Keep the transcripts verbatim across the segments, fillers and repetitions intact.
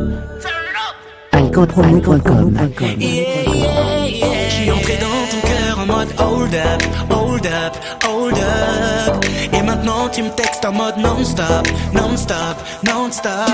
alcoolpromo point com. Yeah, yeah, yeah. J'suis entré dans ton cœur en mode hold up, hold up, hold up. Et maintenant tu me textes en mode non-stop, non-stop, non-stop.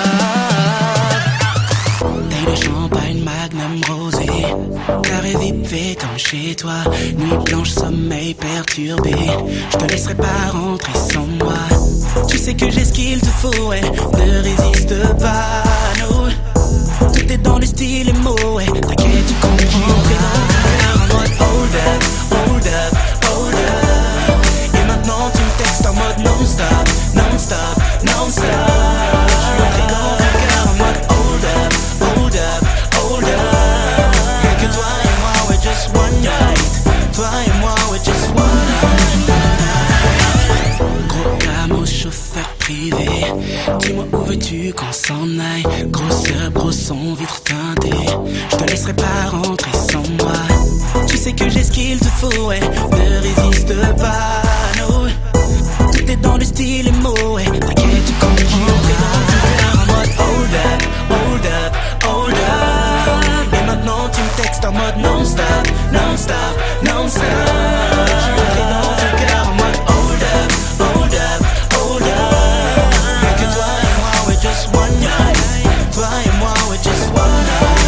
Taille de champagne, magnum rosé. Carré vite fait comme chez toi. Nuit blanche, sommeil perturbé. Je te laisserai pas rentrer sans moi. Tu sais que j'ai ce qu'il te faut, ouais. Ne résiste pas, non. Tout est dans le style et mots, ouais. T'inquiète, tu comprends. T'es dans ton cœur en mode hold up, hold up, hold up. Et maintenant tu me textes en mode non-stop, non-stop, non-stop. J'suis entré dans ton cœur en mode hold up, hold up, hold up. Rien que toi et moi, ouais, just one night. Toi et moi, ouais, just one night. Gros camo, chauffeur privé. Dis-moi où veux-tu qu'on s'en aille. Grosseur, gros son, vitre teintée. Je te laisserai pas rentrer sans moi. Tu sais que j'ai ce qu'il te faut, ouais. Ne résiste pas, non. Tout est dans le style et mots, ouais. T'inquiète, tu comprends. J'suis entré dans ton cœur en mode hold up, hold up, hold up. Et maintenant tu me textes en mode non-stop, non-stop, non-stop. J'suis entré dans ton cœur en mode hold up, hold up, hold up. Rien que toi et moi, ouais, just one night. Toi et moi, ouais, just one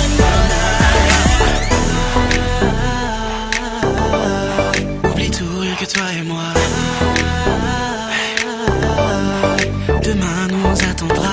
night. Oublie tout, rien que toi et moi. Demain nous attendra.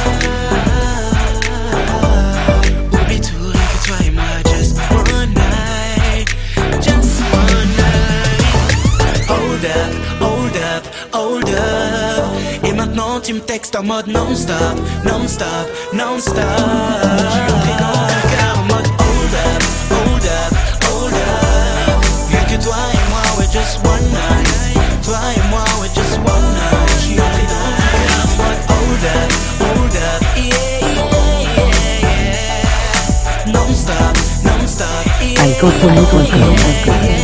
Oublie tout, rien que toi et moi. Just one night, just one night. Hold up, hold up, hold up. Et maintenant tu me textes en mode non-stop, non-stop, non-stop. J'suis entré dans ton cœur en mode hold up, hold up, hold up. Rien que toi et moi, ouais, just one night. Toi et moi, ouais, just one night. J'suis entré dans ton cœur en mode hold up, hold up, yeah, yeah, yeah. Non-stop, non-stop, yeah. alcoolpromo point com.